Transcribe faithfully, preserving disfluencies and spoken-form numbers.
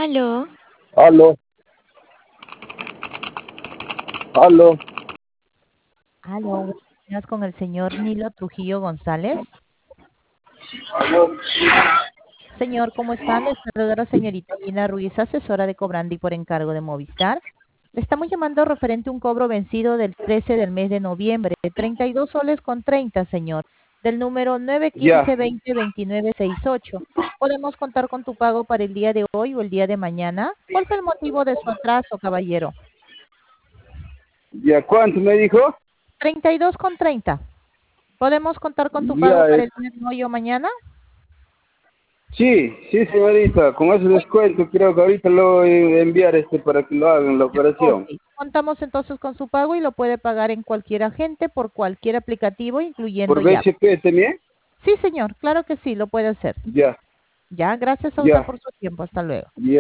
Aló. Aló. Aló. Aló, buenos días con el señor Nilo Trujillo González. Aló. Señor, ¿cómo está? Le saluda la señorita Lina Ruiz, asesora de Cobrandi por encargo de Movistar. Le estamos llamando referente a un cobro vencido del trece del mes de noviembre, de treinta y dos soles con treinta, señor, del número nueve Ya. uno cinco dos cero dos nueve seis ocho. ¿Podemos contar con tu pago para el día de hoy o el día de mañana? ¿Cuál fue el motivo de su atraso, caballero? ¿Ya cuánto me dijo? treinta y dos con treinta. ¿Podemos contar con tu pago Ya. para eh, el día de hoy o mañana? Sí, sí, señorita. Con ese descuento creo que ahorita lo voy a enviar este para que lo hagan la Ok, operación. contamos entonces con su pago y lo puede pagar en cualquier agente por cualquier aplicativo, incluyendo ¿Por Yape. B C P también? Sí, señor, claro que sí, lo puede hacer. Ya. Ya, gracias a usted Ya. por su tiempo. Hasta luego. Ya.